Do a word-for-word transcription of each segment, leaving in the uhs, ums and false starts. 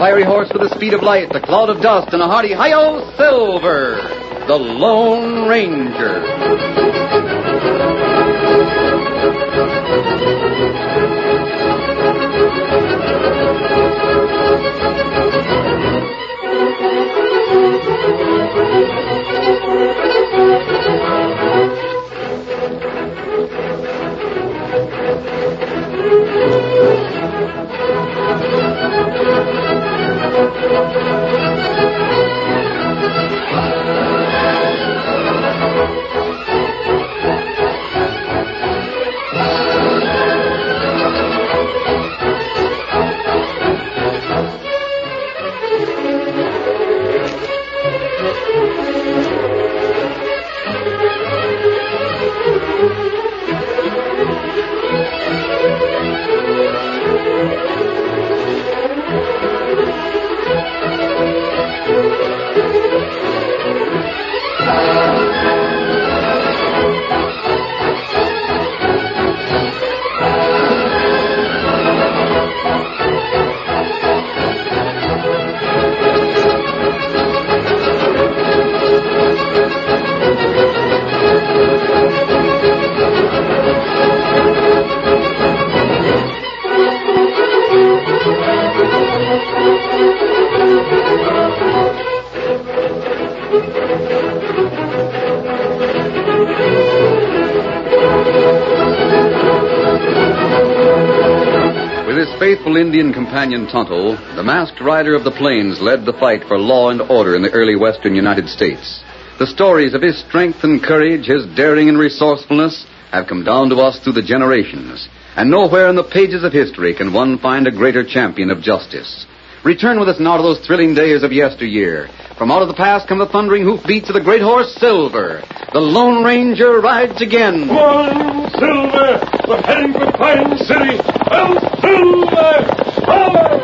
fiery horse with the speed of light, the cloud of dust, and a hearty hi-yo, Silver, the Lone Ranger. Faithful Indian companion Tonto, the masked rider of the plains, led the fight for law and order in the early western United States. The stories of his strength and courage, his daring and resourcefulness, have come down to us through the generations. And nowhere in the pages of history can one find a greater champion of justice. Return with us now to those thrilling days of yesteryear. From out of the past come the thundering hoofbeats of the great horse Silver. The Lone Ranger rides again. Come on, Silver! We're heading for Pine City. El Silver! Power!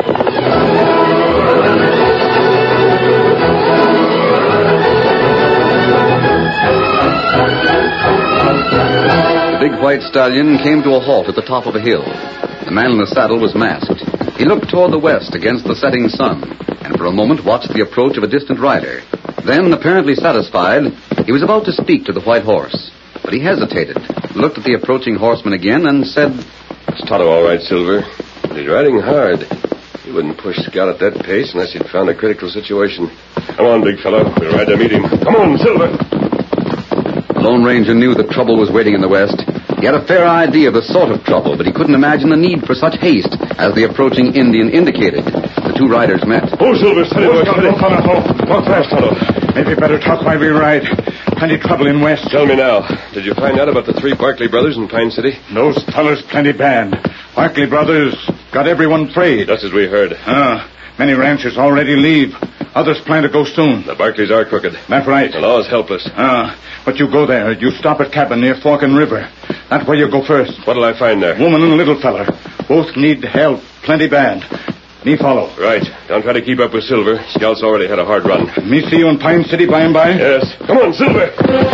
The big white stallion came to a halt at the top of a hill. The man in the saddle was masked. He looked toward the west against the setting sun, and for a moment watched the approach of a distant rider. Then, apparently satisfied, he was about to speak to the white horse. But he hesitated, looked at the approaching horseman again, and said, "It's Tonto, all right, Silver. But he's riding hard. He wouldn't push Scout at that pace unless he'd found a critical situation. Come on, big fellow. We'll ride to meet him. Come on, Silver." The Lone Ranger knew that trouble was waiting in the west. He had a fair idea of the sort of trouble, but he couldn't imagine the need for such haste as the approaching Indian indicated. The two riders met. Oh, Silver, steady, boy, steady. Walk fast, Tonto. Maybe better talk while we ride. Plenty trouble in west. Tell me now, did you find out about the three Barkley brothers in Pine City? Those fellas plenty bad. Barkley brothers got everyone afraid. Just as we heard. Ah, many ranchers already leave. Others plan to go soon. The Barkleys are crooked. That's right. The law's helpless. Ah, but you go there. You stop at cabin near Forkin River. That's where you go first. What'll I find there? Woman and little fella. Both need help. Plenty bad. Me follow. Right. Don't try to keep up with Silver. Scout's already had a hard run. Me see you in Pine City by and by? Yes. Come on, Silver.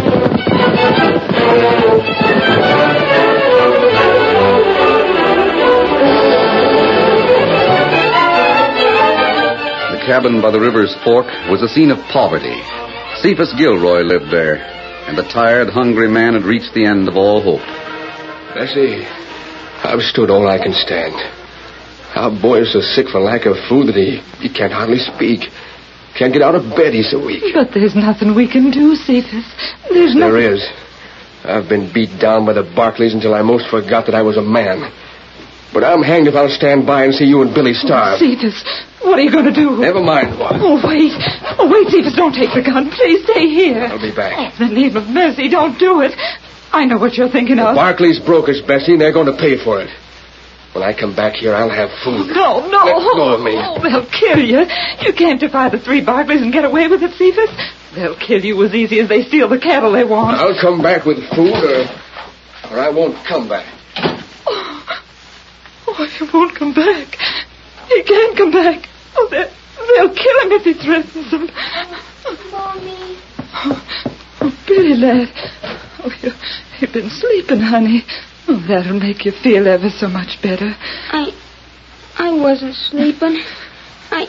The cabin by the river's fork was a scene of poverty. Cephas Gilroy lived there, and the tired, hungry man had reached the end of all hope. Bessie, I've stood all I can stand. Our boy is so sick for lack of food that he, he can't hardly speak. Can't get out of bed, he's so weak. But there's nothing we can do, Cephas. There's nothing... There is. I've been beat down by the Barkleys until I most forgot that I was a man. But I'm hanged if I'll stand by and see you and Billy starve. Oh, Cephas, what are you going to do? Never mind what. Oh, wait. Oh, wait, Cephas, don't take the gun. Please stay here. I'll be back. Oh, in the name of mercy, don't do it. I know what you're thinking the of. Barkleys broke us, Bessie, and they're going to pay for it. When I come back here, I'll have food. No, no. Let go of me. Oh, they'll kill you. You can't defy the three Barkleys and get away with it, Cephas. They'll kill you as easy as they steal the cattle they want. I'll come back with food, or, or I won't come back. Oh, oh, he won't come back. He can't come back. Oh, they'll, they'll kill him if he threatens them. Mommy. Oh, oh Billy, lad. Oh, you, you've been sleeping, honey. Oh, that'll make you feel ever so much better. I... I wasn't sleeping. I...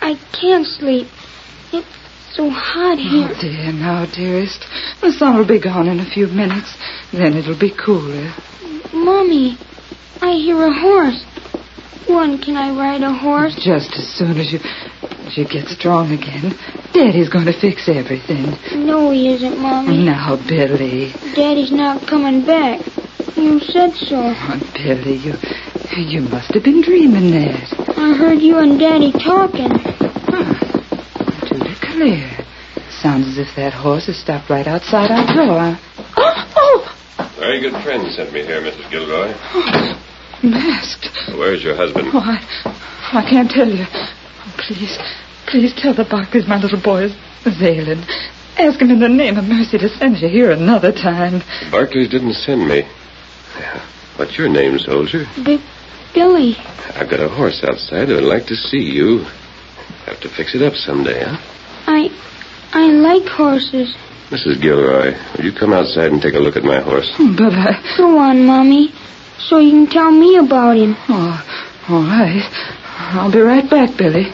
I can't sleep. It's so hot here. Oh, dear, now, dearest. The sun will be gone in a few minutes. Then it'll be cooler. Mommy, I hear a horse. When can I ride a horse? Just as soon as you, as you get strong again. Daddy's going to fix everything. No, he isn't, Mommy. Now, Billy. Daddy's not coming back. You said so. Oh, Billy, you, you must have been dreaming that. I heard you and Daddy talking. Huh. To declare. Sounds as if that horse has stopped right outside our door. Oh! oh. Very good friend sent me here, Missus Gilroy. Oh, masked. Where's your husband? Oh, I, I can't tell you. Oh, please, please tell the Barclays my little boy is ailing. Ask him in the name of mercy to send you here another time. The Barclays didn't send me. What's your name, soldier? Big Billy. I've got a horse outside who'd like to see you. Have to fix it up someday, huh? I... I like horses. Missus Gilroy, will you come outside and take a look at my horse? But I... Go on, Mommy, so you can tell me about him. Oh, all right. I'll be right back, Billy.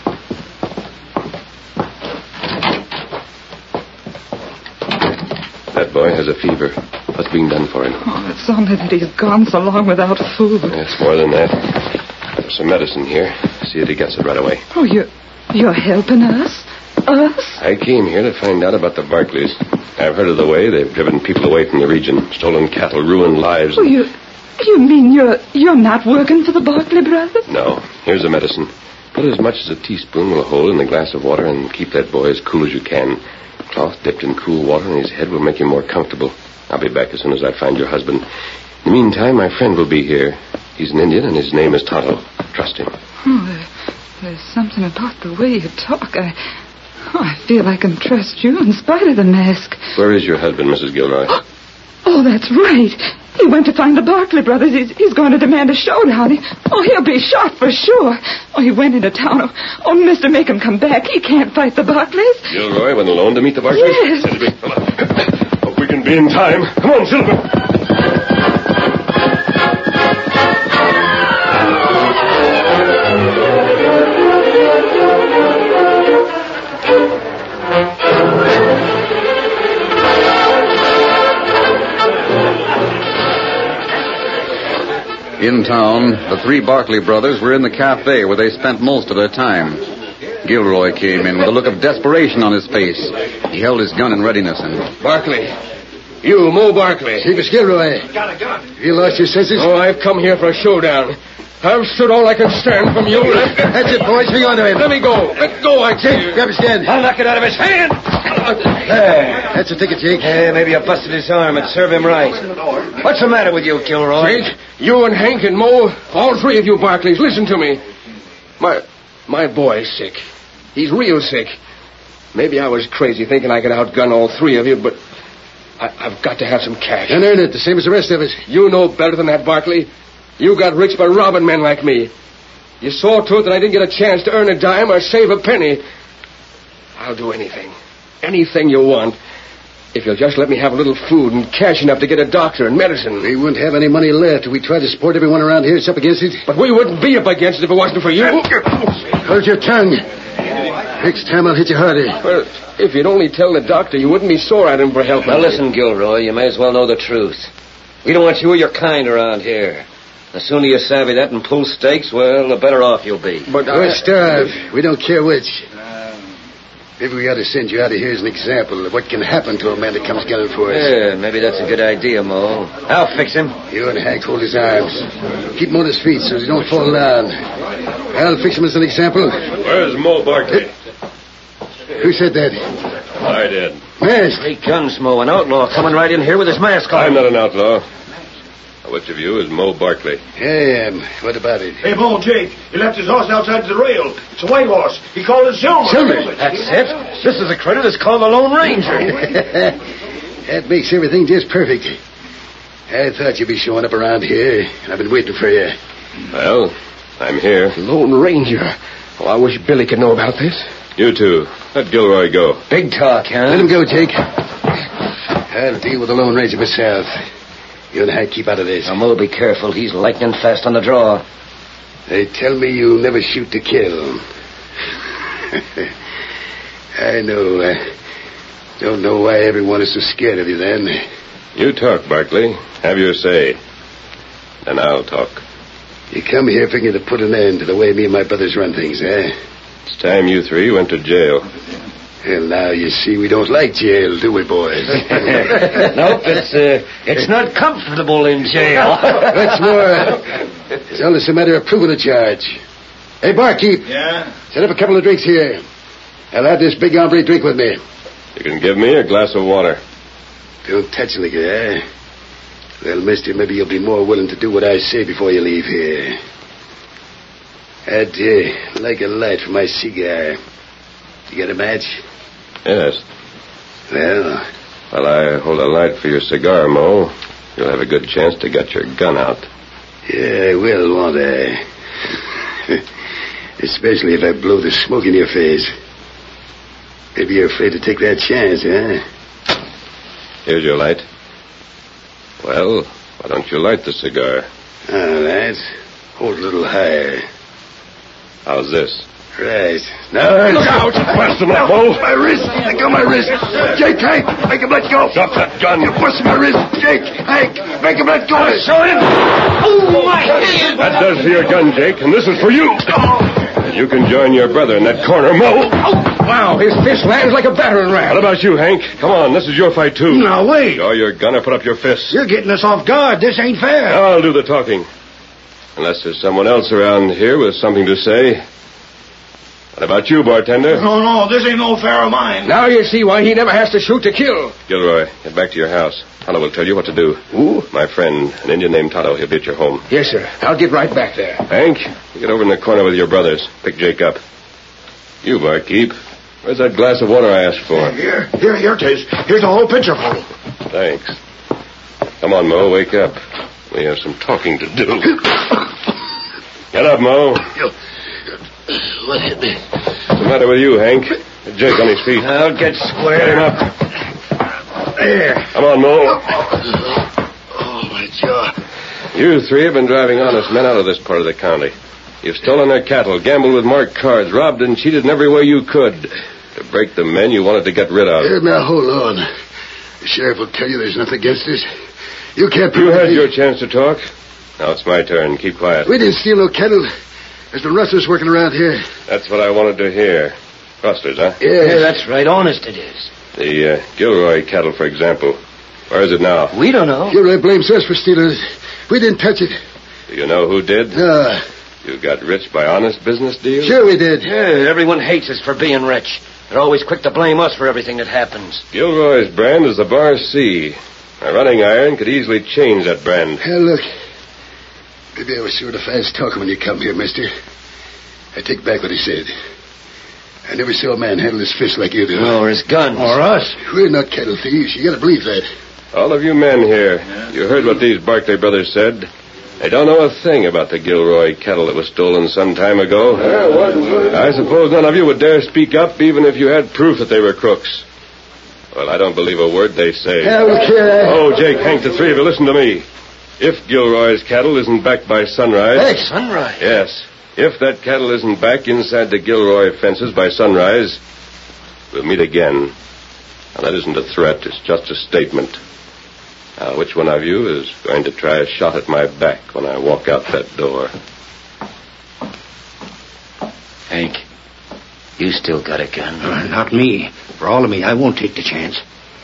That boy has a fever. What's being done for him? Oh, it's only that he's gone so long without food. It's more than that. There's some medicine here. See that he gets it right away. Oh, you, you're helping us? Us? I came here to find out about the Barclays. I've heard of the way they've driven people away from the region, stolen cattle, ruined lives. Oh, you, you mean you're, you're not working for the Barclay brothers? No. Here's the medicine. Put as much as a teaspoon will hold in a glass of water and keep that boy as cool as you can. Cloth dipped in cool water on his head will make him more comfortable. I'll be back as soon as I find your husband. In the meantime, my friend will be here. He's an Indian, and his name is Tonto. Trust him. Oh, there, there's something about the way you talk. I, oh, I feel I can trust you in spite of the mask. Where is your husband, Missus Gilroy? Oh, that's right. He went to find the Barclay brothers. He's, he's going to demand a showdown. He, oh, he'll be shot for sure. Oh, he went into town. Oh, oh, mister, make him come back. He can't fight the Barclays. Gilroy went alone to meet the Barclays? Yes. Said a big fella. Hope we can be in time. Come on, Silver. In town, the three Barclay brothers were in the cafe where they spent most of their time. Gilroy came in with a look of desperation on his face. He held his gun in readiness and... Barclay. You, Mo Barclay. Mister Gilroy. Got a gun. You lost your senses? Oh, I've come here for a showdown. I've stood all I can stand from you. That's it, boys. Hang on to him. Let me go. Let go, I tell you. Grab his gun. I'll knock it out of his hand. There. That's a ticket, Jake. Uh, maybe I busted his arm and serve him right. What's the matter with you, Gilroy? Jake, you and Hank and Mo, all three of you Barclays, listen to me. My my boy's sick. He's real sick. Maybe I was crazy thinking I could outgun all three of you, but I, I've got to have some cash. And earn it, the same as the rest of us. You know better than that, Barclay. You got rich by robbing men like me. You saw to it that I didn't get a chance to earn a dime or save a penny. I'll do anything. Anything you want. If you'll just let me have a little food and cash enough to get a doctor and medicine. We wouldn't have any money left if we tried to support everyone around here that's up against it. But we wouldn't be up against it if it wasn't for you. Hold your tongue. Next time I'll hit you harder. Well, if you'd only tell the doctor, you wouldn't be sore at him for helping. Now listen, Gilroy, you may as well know the truth. We don't want you or your kind around here. The sooner you savvy that and pull stakes, well, the better off you'll be. But We're I... starved. We don't care which. Maybe we ought to send you out of here as an example of what can happen to a man that comes gunning for us. Yeah, maybe that's a good idea, Mo. I'll fix him. You and Hank hold his arms. Keep him on his feet so he don't fall down. I'll fix him as an example. Where's Mo Barclay? Who said that? I did. Mask. Great guns, Mo. An outlaw coming right in here with his mask on. I'm not an outlaw. Which of you is Mo Barclay? I am. What about it? Hey, Mo, Jake, he left his horse outside the rail. It's a white horse. He called it Silver. Silver? That's it. This is a critter that's called the Lone Ranger. That makes everything just perfect. I thought you'd be showing up around here, and I've been waiting for you. Well, I'm here. Lone Ranger. Oh, I wish Billy could know about this. You two. Let Gilroy go. Big talk, huh? Let him go, Jake. I'll deal with the Lone Ranger myself. You and Hank keep out of this. Now, Mo, be careful. He's lightning fast on the draw. They tell me you never shoot to kill. I know. I don't know why everyone is so scared of you then. You talk, Barkley. Have your say. Then I'll talk. You come here figuring to put an end to the way me and my brothers run things, eh? It's time you three went to jail. Well, now you see we don't like jail, do we, boys? Nope, it's, uh, it's not comfortable in jail. What's more, it's only a matter of proving the charge. Hey, barkeep. Yeah? Set up a couple of drinks here. I'll have this big hombre drink with me. You can give me a glass of water. Don't touch liquor, eh? Well, mister, maybe you'll be more willing to do what I say before you leave here. I'd uh, like a light for my cigar. You got a match? Yes. Well... While I hold a light for your cigar, Mo, you'll have a good chance to get your gun out. Yeah, I will, won't I? Especially if I blow the smoke in your face. Maybe you're afraid to take that chance, huh? Here's your light. Well, why don't you light the cigar? All right. Hold a little higher. How's this? Right. Now, Look out! Blast him up, Mo! My wrist! Let go my wrist! Jake, Hank! Make him let go! Drop that gun! You busted my wrist! Jake! Hank! Make him let go! Show him! Oh, my hand! That does for your gun, Jake, and this is for you. You can join your brother in that corner, Mo. Wow, his fist lands like a battering ram. What about you, Hank? Come on, this is your fight, too. Now, wait. Draw your gun or put up your fists. You're getting us off guard. This ain't fair. I'll do the talking. Unless there's someone else around here with something to say. What about you, bartender? No, no, this ain't no affair of mine. Now you see why he never has to shoot to kill. Gilroy, get back to your house. Tonto will tell you what to do. Who? My friend, an Indian named Tonto. He'll be at your home. Yes, sir. I'll get right back there. Hank, you get over in the corner with your brothers. Pick Jake up. You, barkeep. Where's that glass of water I asked for? Here, here, here it is. Here's a whole pitcher full. Thanks. Come on, Mo, wake up. We have some talking to do. Get up, Mo. What hit me? What's the matter with you, Hank? Get Jake on his feet. I'll get square. Get him up. There. Come on, Mo. Oh, my jaw. You three have been driving honest men out of this part of the county. You've stolen their cattle, gambled with marked cards, robbed and cheated in every way you could to break the men you wanted to get rid of. Here, now, hold on. The sheriff will tell you there's nothing against us. You can't prove You had it. your chance to talk. Now it's my turn. Keep quiet. We didn't steal no cattle. There's been rustlers working around here. That's what I wanted to hear. Rustlers, huh? Yeah, that's right. Honest it is. The uh, Gilroy cattle, for example. Where is it now? We don't know. Gilroy blames us for stealing it. We didn't touch it. Do you know who did? No. You got rich by honest business deals? Sure we did. Yeah, everyone hates us for being rich. They're always quick to blame us for everything that happens. Gilroy's brand is the Bar C. A running iron could easily change that brand. Hell, look. Maybe I was sort of fast talking when you come here, mister. I take back what he said. I never saw a man handle his fist like you do. Or his guns. Or us. We're not cattle thieves. You gotta believe that. All of you men here, you heard what these Barclay brothers said. They don't know a thing about the Gilroy cattle that was stolen some time ago. I suppose none of you would dare speak up even if you had proof that they were crooks. Well, I don't believe a word they say. Hell, kid. Oh, Jake, Hank, the three of you, listen to me. If Gilroy's cattle isn't back by sunrise... Hey, sunrise? Yes. If that cattle isn't back inside the Gilroy fences by sunrise, we'll meet again. Now, that isn't a threat. It's just a statement. Now, which one of you is going to try a shot at my back when I walk out that door? Hank, you still got a gun. Uh, not me. For all of me, I won't take the chance.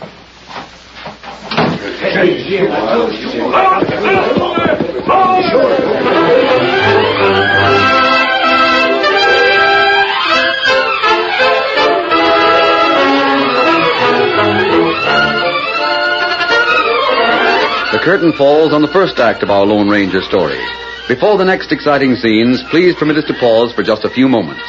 The curtain falls on the first act of our Lone Ranger story. Before the next exciting scenes, please permit us to pause for just a few moments.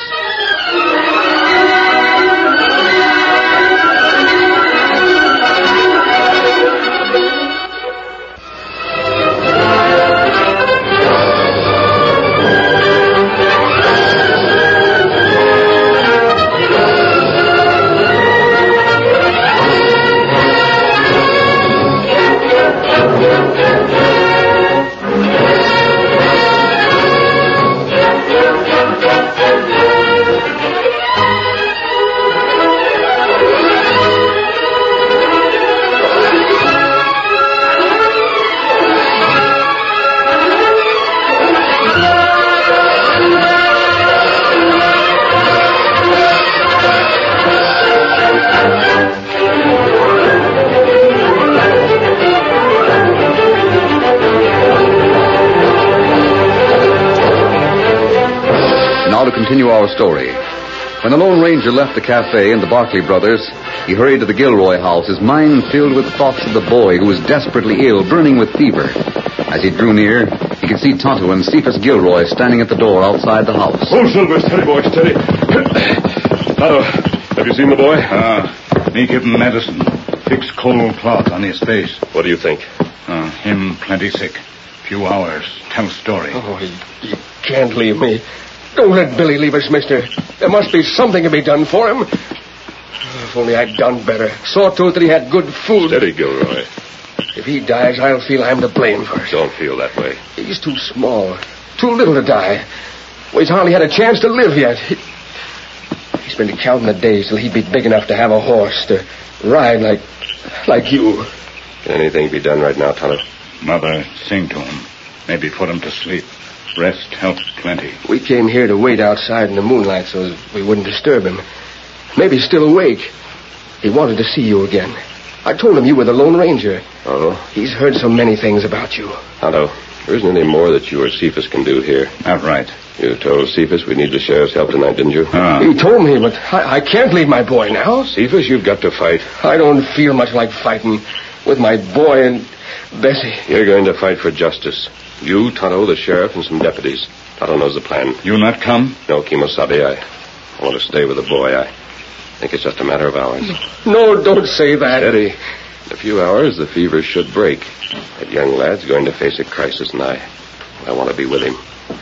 Now to continue our story. When the Lone Ranger left the cafe and the Barkley brothers, he hurried to the Gilroy house, his mind filled with thoughts of the boy who was desperately ill, burning with fever. As he drew near, he could see Tonto and Cephas Gilroy standing at the door outside the house. Oh, Silver, steady, boy, steady. Tonto, have you seen the boy? Ah, uh, me give him medicine. Fix cold cloth on his face. What do you think? Uh, him plenty sick. Few hours. Tell story. Oh, you, you can't leave me. Don't let Billy leave us, mister. There must be something to be done for him. If only I'd done better. Saw to it that he had good food. Steady, Gilroy. If he dies, I'll feel I'm to blame for it. Don't feel that way. He's too small. Too little to die. Well, he's hardly had a chance to live yet. He, he's been counting the days till he'd be big enough to have a horse, to ride like like you. Can anything be done right now, Tonto? Mother, sing to him. Maybe put him to sleep. Rest helps plenty. We came here to wait outside in the moonlight so that we wouldn't disturb him. Maybe he's still awake. He wanted to see you again. I told him you were the Lone Ranger. Oh? He's heard so many things about you. Tonto, there isn't any more that you or Cephas can do here. Not right. You told Cephas we need the sheriff's help tonight, didn't you? Ah. He told me, but I, I can't leave my boy now. Cephas, you've got to fight. I don't feel much like fighting with my boy and Bessie. You're going to fight for justice. You, Tonto, the sheriff, and some deputies. Tonto knows the plan. You not come? No, Kimosabe. I, I want to stay with the boy. I think it's just a matter of hours. No, don't say that. Steady. In a few hours, the fever should break. That young lad's going to face a crisis, and I, I want to be with him.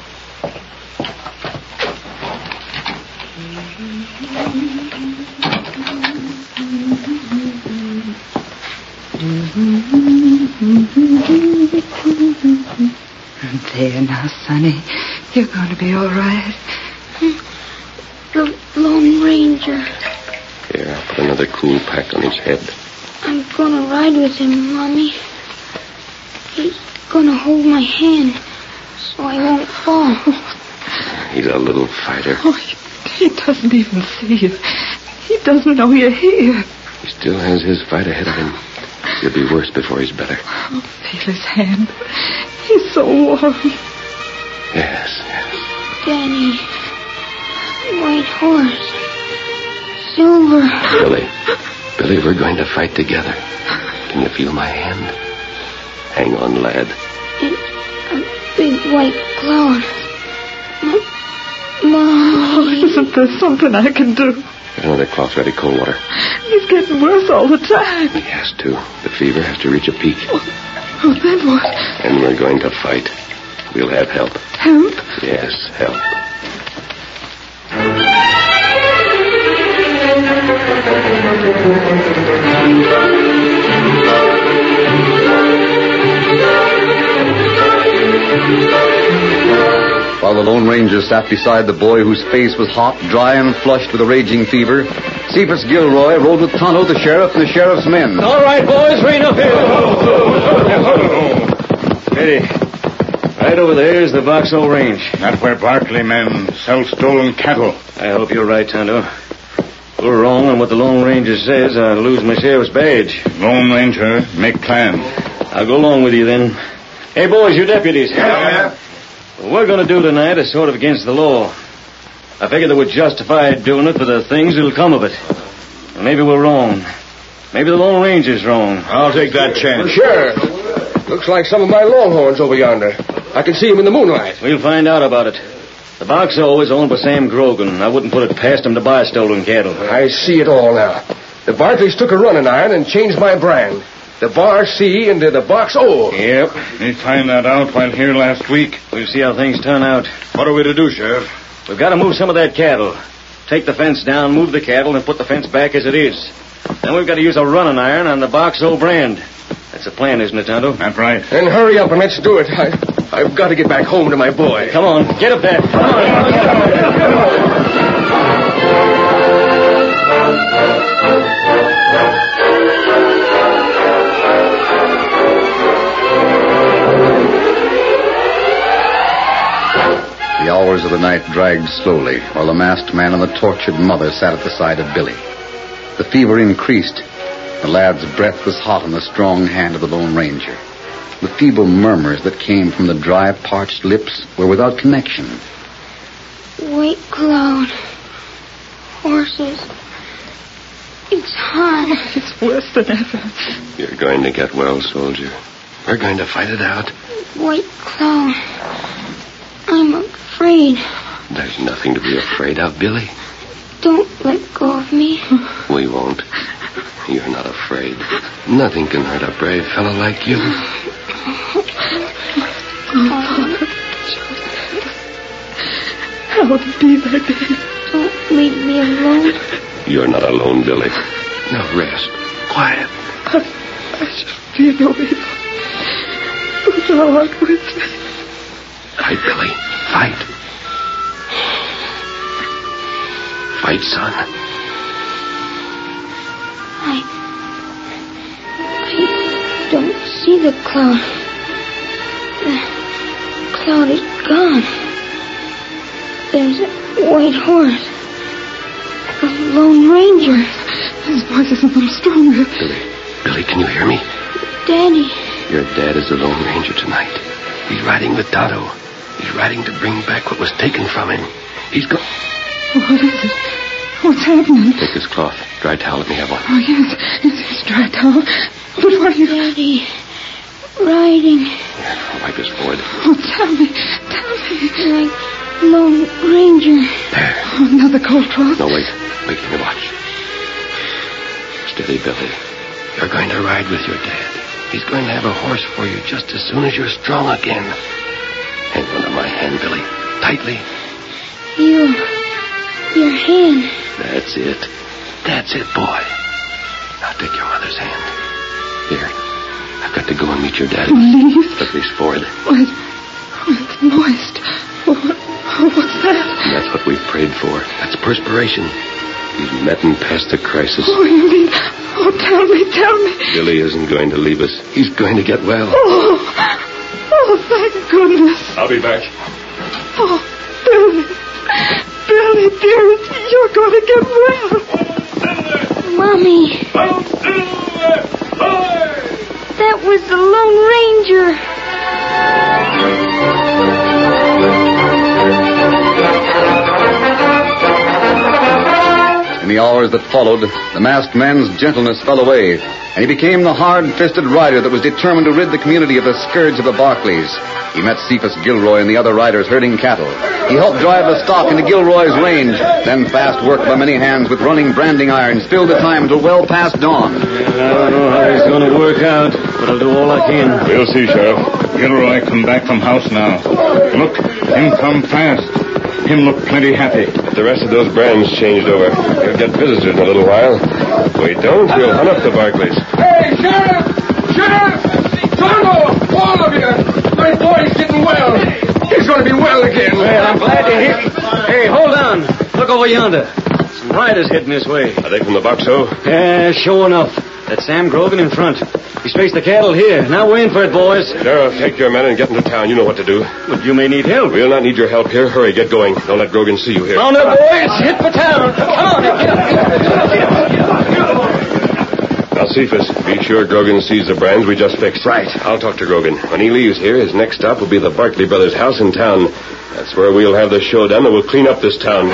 There now, Sonny. You're going to be all right. The Lone Ranger. Here, I'll put another cool pack on his head. I'm gonna ride with him, Mommy. He's gonna hold my hand so I won't fall. He's a little fighter. Oh, he, he doesn't even see you. He doesn't know you're here. He still has his fight ahead of him. He'll be worse before he's better. Oh, feel his hand. He's so warm. Yes, yes. Daddy. White horse. Silver. Billy. Billy, we're going to fight together. Can you feel my hand? Hang on, lad. It's a big white cloud. Mom. Oh, isn't there something I can do? Get another cloth ready, cold water. He's getting worse all the time. He has to. The fever has to reach a peak. Oh, oh then what? And we're going to fight. We'll have help. Help? Yes, help. While the Lone Ranger sat beside the boy whose face was hot, dry, and flushed with a raging fever, Cephas Gilroy rode with Tonto, the sheriff, and the sheriff's men. All right, boys, rein up here. Steady. Right over there is the Box O Range. That's where Barkley men sell stolen cattle. I hope you're right, Tonto. If we're wrong on what the Lone Ranger says, I'll lose my sheriff's badge. Lone Ranger, make plan. I'll go along with you then. Hey, boys, you deputies. Yeah. What we're going to do tonight is sort of against the law. I figure that we're justified doing it for the things that'll come of it. And maybe we're wrong. Maybe the Lone Ranger's wrong. I'll take that chance. Sure. Looks like some of my longhorns over yonder. I can see him in the moonlight. We'll find out about it. The Box O is owned by Sam Grogan. I wouldn't put it past him to buy stolen cattle. I see it all now. The Barkleys took a running iron and changed my brand. The Bar C into the Box O. Yep. We find that out while here last week. We'll see how things turn out. What are we to do, Sheriff? We've got to move some of that cattle. Take the fence down, move the cattle, and put the fence back as it is. Then we've got to use a running iron on the Box O brand. That's the plan, isn't it, Tonto? That's right. Then hurry up and let's do it. I, I've got to get back home to my boy. Come on, get up there. Come on. Come on. The hours of the night dragged slowly, while the masked man and the tortured mother sat at the side of Billy. The fever increased. The lad's breath was hot on the strong hand of the Lone Ranger. The feeble murmurs that came from the dry, parched lips were without connection. white cloud. Horses. It's hot. It's worse than ever. You're going to get well, soldier. We're going to fight it out. White cloud. I'm afraid. There's nothing to be afraid of, Billy. Don't let go of me. We won't. You're not afraid. Nothing can hurt a brave fellow like you. How would be that day? Don't leave me alone. You're not alone, Billy. Now rest. Quiet. I, I just fear no evil. But thou art with me. Fight, Billy. Fight. Fight, son. I... I don't see the cloud. The cloud is gone. There's a white horse. A Lone Ranger. His voice is a little stronger. Billy, Billy, can you hear me? Daddy. Your dad is the Lone Ranger tonight. He's riding with Tonto. He's riding to bring back what was taken from him. He's go... What is it? What's happening? Take this cloth. Dry towel. Let me have one. Oh, yes. Yes, it's dry towel. But what are you... Daddy. Riding. Here, I'll wipe his forehead. Oh, tell me. Tell me. Like Lone Ranger. There. Oh, another cold cloth. No, wait. Wait, let me watch. Steady, Billy. You're going to ride with your dad. He's going to have a horse for you just as soon as you're strong again. Hang on to my hand, Billy. Tightly. You... Your hand. That's it. That's it, boy. Now take your mother's hand. Here. I've got to go and meet your daddy. Please? Look at his forehead. Oh, it's, oh, it's moist. Oh, what, oh, what's that? And that's what we've prayed for. That's perspiration. He's met and passed the crisis. Oh, you mean... Oh, tell me, tell me. Billy isn't going to leave us. He's going to get well. Oh, oh, thank goodness. I'll be back. Oh, Billy. Billy, dearest, you're going to get well. Mommy. That was the Lone Ranger. In the hours that followed, the masked man's gentleness fell away, and he became the hard-fisted rider that was determined to rid the community of the scourge of the Barclays. He met Cephas Gilroy and the other riders herding cattle. He helped drive the stock into Gilroy's range. Then fast work by many hands with running branding irons filled the time until well past dawn. Yeah, I don't know how he's going to work out, but I'll do all I can. We'll see, Sheriff. Gilroy come back from house now. Look, him come fast. Him look plenty happy. If the rest of those brands changed over, you'll get visitors in a little while. If we don't, we'll hunt up the Barclays. Hey, Sheriff! Sheriff! Tonto! All of you! My boy's getting well. He's going to be well again. Well, I'm glad to hear it. Hey, hold on. Look over yonder. Some riders heading this way. Are they from the Boxo? Yeah, sure enough. That's Sam Grogan in front. He's faced the cattle here. Now we're in for it, boys. Sheriff, take your men and get into town. You know what to do. But you may need help. We'll not need your help here. Hurry, get going. Don't let Grogan see you here. On there, boys. Hit for town. Come on. Get up, get up, get up, get up, get up, get up. Now, Cephas, be sure Grogan sees the brands we just fixed. Right. I'll talk to Grogan. When he leaves here, his next stop will be the Barkley brothers' house in town. That's where we'll have the show done and we'll clean up this town.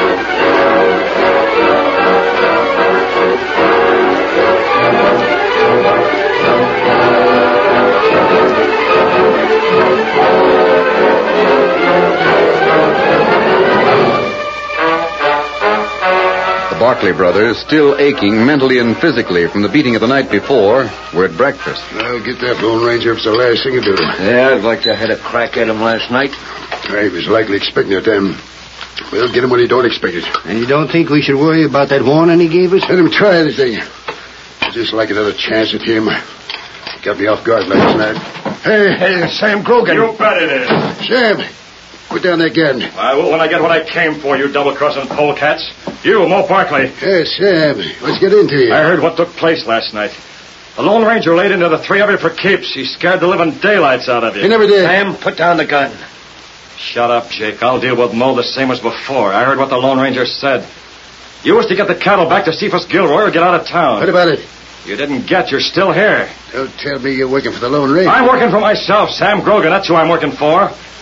Barkley brothers, still aching mentally and physically from the beating of the night before, were at breakfast. I'll get that Lone Ranger if it's the last thing you do. Yeah, I'd like to have had a crack at him last night. I was likely expecting it then. We'll get him when he don't expect it. And you don't think we should worry about that warning he gave us? Let him try anything. I'd just like another chance at him. Got me off guard last night. Hey, hey, Sam Grogan. You bet it is. Sam, put down that gun. I will when I get what I came for, you double-crossing polecats. You, Mo Barkley. Hey, Sam, let's get into you. I heard what took place last night. The Lone Ranger laid into the three of you for keeps. He scared the living daylights out of you. He never did. Sam, put down the gun. Shut up, Jake. I'll deal with Mo the same as before. I heard what the Lone Ranger said. You was to get the cattle back to Cephas Gilroy or get out of town. What about it? You didn't get. You're still here. Don't tell me you're working for the Lone Ranger. I'm working for myself, Sam Grogan. That's who I'm working for.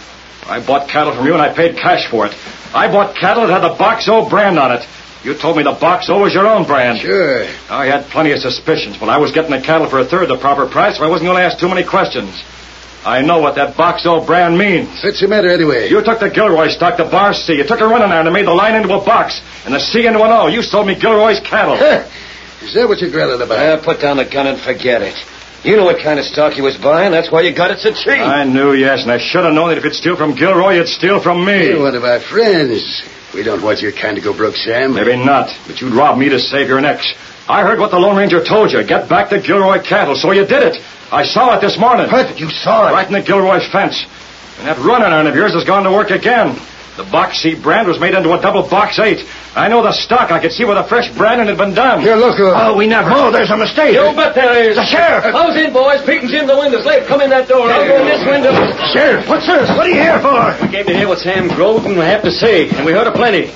I bought cattle from you, and I paid cash for it. I bought cattle that had the Box O brand on it. You told me the Box O was your own brand. Sure. I had plenty of suspicions, but I was getting the cattle for a third the proper price, so I wasn't going to ask too many questions. I know what that Box O brand means. What's the matter anyway? You took the Gilroy stock to Bar C. You took a run in there and made the line into a box, and the C into an O. You sold me Gilroy's cattle. Is that what you're grilling about? Uh, put down the gun and forget it. You know what kind of stock you was buying. That's why you got it so cheap. I knew, yes, and I should have known that if you'd steal from Gilroy, you'd steal from me. You're one of our friends. We don't want your kind to go broke, Sam. Maybe not, but you'd rob me to save your necks. I heard what the Lone Ranger told you. Get back the Gilroy cattle, so you did it. I saw it this morning. What? You saw it? Right in the Gilroy fence. And that running iron of yours has gone to work again. The Box C brand was made into a double Box eight. I know the stock. I could see where the fresh branding had been done. Here, look. Uh, oh, we never. Oh, there's a mistake. You bet there is. The sheriff. Close in, boys. Pete and Jim, the window's late. Come in that door. I'll go in this window. Sheriff, what's this? What are you here for? We came to hear what Sam Grogan have to say, and we heard a plenty.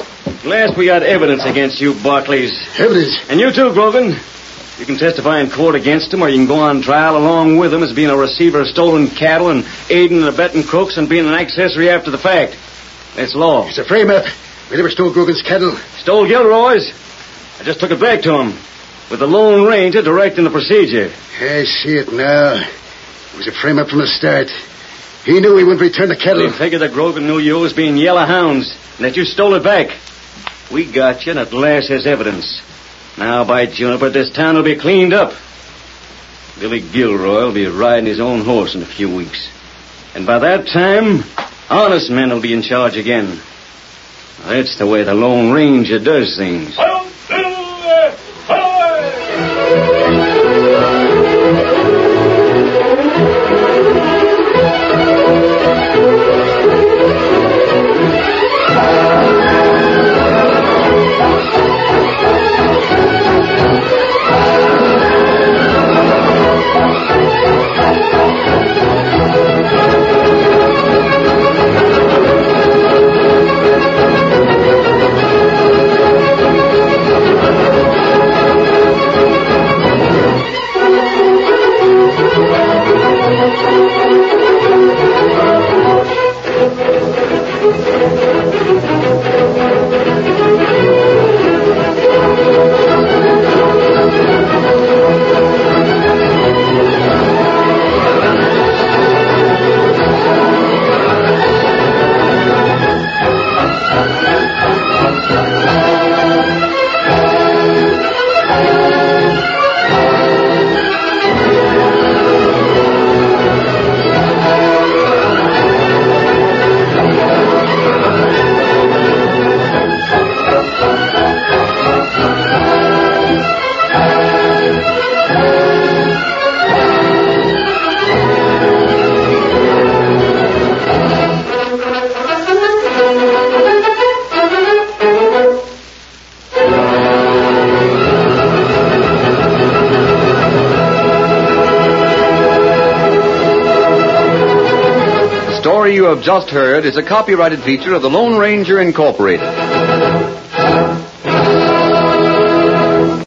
Last we got evidence against you, Barclays. Evidence? And you too, Grogan. You can testify in court against him, or you can go on trial along with him as being a receiver of stolen cattle and aiding and abetting crooks and being an accessory after the fact. That's law. It's a frame-up. We never stole Grogan's cattle. Stole Gilroy's. I just took it back to him, with the Lone Ranger directing the procedure. I see it now. It was a frame-up from the start. He knew he wouldn't return the cattle. He figured that Grogan knew you as being yellow hounds, and that you stole it back. We got you, and at last there's evidence. Now, by Juniper, this town will be cleaned up. Billy Gilroy will be riding his own horse in a few weeks. And by that time, honest men will be in charge again. That's the way the Lone Ranger does things. You have just heard is a copyrighted feature of the Lone Ranger Incorporated.